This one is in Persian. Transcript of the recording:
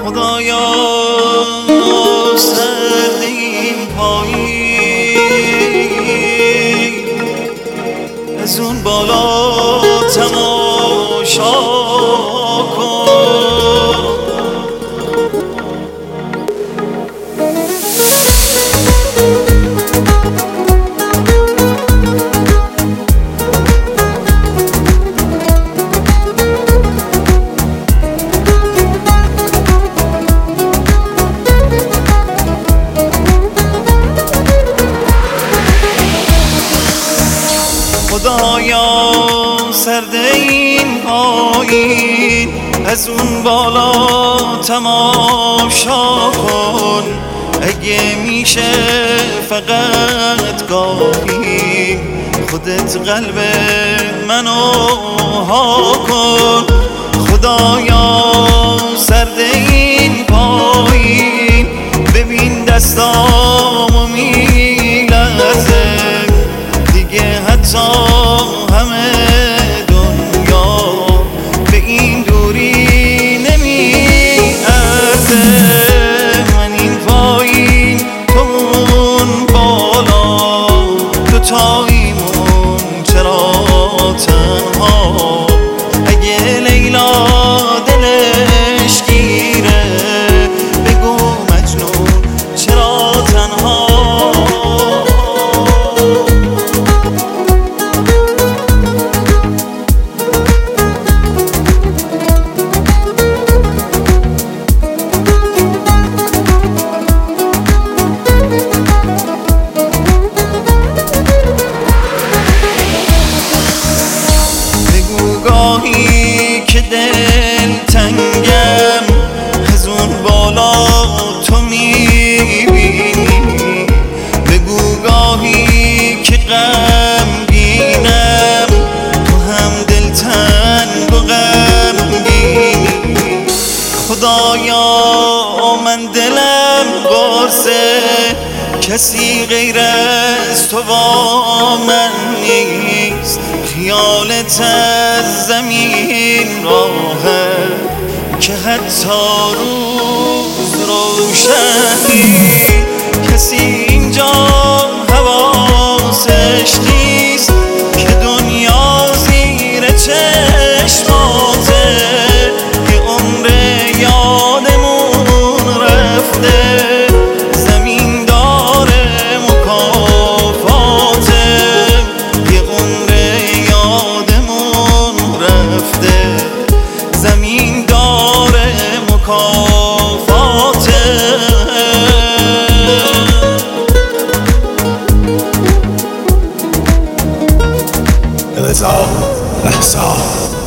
خدایا سرد این پایین از اون بالا تماشا کن. خدایا سرد این پایین از اون بالا تماشا کن. اگه میشه فقط گاهی خودت قلب منو ها کن. خدایا سرد این پایین ببین دستامو میلرزه دیگه، حتی همه دنیا به این دوری نمیارزه. من این پایین تو اون بالا دوتاییمون چرا تنها؟ اگه لیلا دلش گیره بگو مجنون چرا تنها؟ گاهی که دل تنگم از اون بالا تو میبینی، بگو گاهی که غمگینم تو هم دلتنگ و غمگینی. خدایا من دلم قرصه کسی غیر از تو با من نیست. خیالت از زمین راهه که حتی روز روشنی. کسی اینجا حواسش نیست که دنیا زیر چشماته. یه عمر یادمون رفته زمین داره مکافاته. یه عمر یادمون رفته زمین داره مکافاته. رضا رهسا